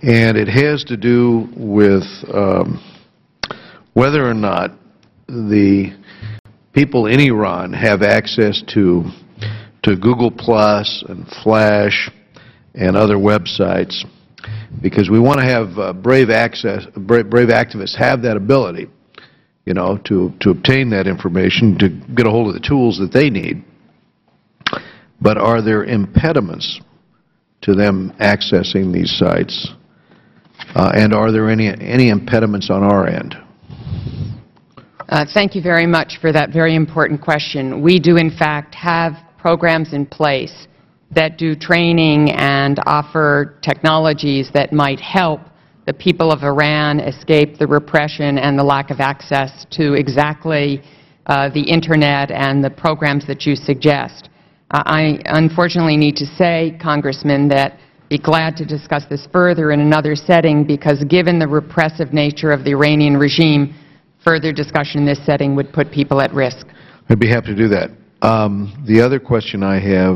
and it has to do with whether or not the people in Iran have access to Google Plus and Flash and other websites, because we want to have brave activists have that ability, you know, to obtain that information, to get a hold of the tools that they need. But are there impediments to them accessing these sites? And are there any impediments on our end? Thank you very much for that very important question. We do, in fact, have programs in place that do training and offer technologies that might help the people of Iran escape the repression and the lack of access to exactly the Internet and the programs that you suggest. I unfortunately need to say, Congressman, that I'd be glad to discuss this further in another setting, because given the repressive nature of the Iranian regime, further discussion in this setting would put people at risk. I'd be happy to do that. The other question I have